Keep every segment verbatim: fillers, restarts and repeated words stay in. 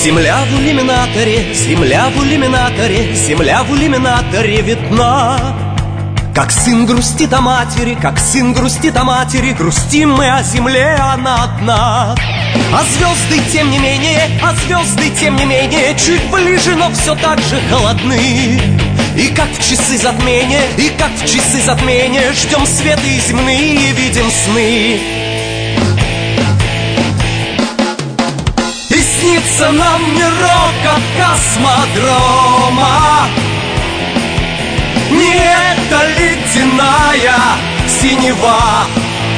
Земля в иллюминаторе, земля в иллюминаторе, земля в иллюминаторе видна. Как сын грустит о матери, как сын грустит о матери, грустим мы о земле, она одна. А звезды, тем не менее, а звезды, тем не менее, чуть ближе, но все так же холодны. И как в часы затмения, и как в часы затмения, ждем света и земные, и видим сны. И снится нам мирок от космодрома. Не это ледяная синева,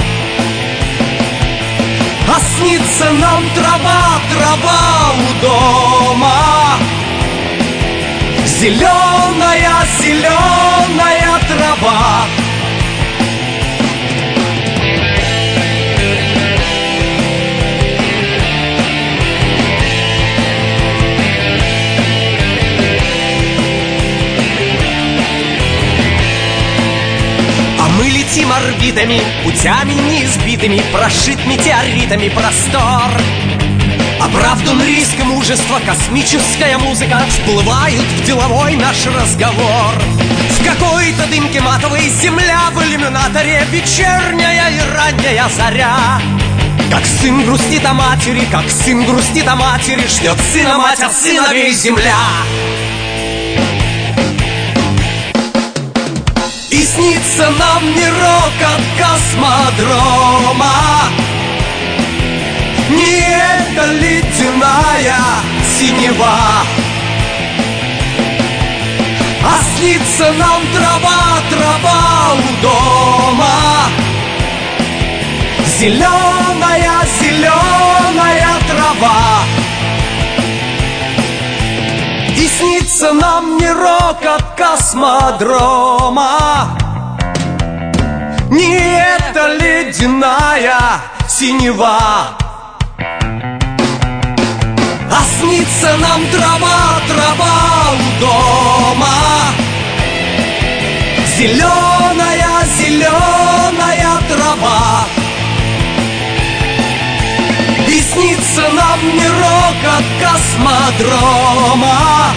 а снится нам трава, трава у дома. Зеленая, зеленая трава. Мы летим орбитами, путями неизбитыми, прошит метеоритами простор. Оправдан риск и мужество, космическая музыка, всплывают в деловой наш разговор. В какой-то дымке матовой земля в иллюминаторе, вечерняя и ранняя заря. Как сын грустит о матери, как сын грустит о матери, ждет сына мать, а сыновей земля. И снится нам мирок от космодрома. Не это ледяная синева, а снится нам трава, трава у дома. Зеленая, зеленая трава. И снится нам мирок от космодрома. Не это ледяная синева, а снится нам трава, трава у дома. Зеленая, зеленая трава. И снится нам мирок от космодрома.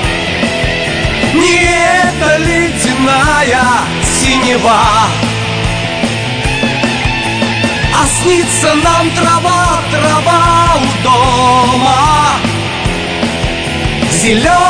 Не это ледяная синева, а снится нам трава, трава у дома. Зеленая.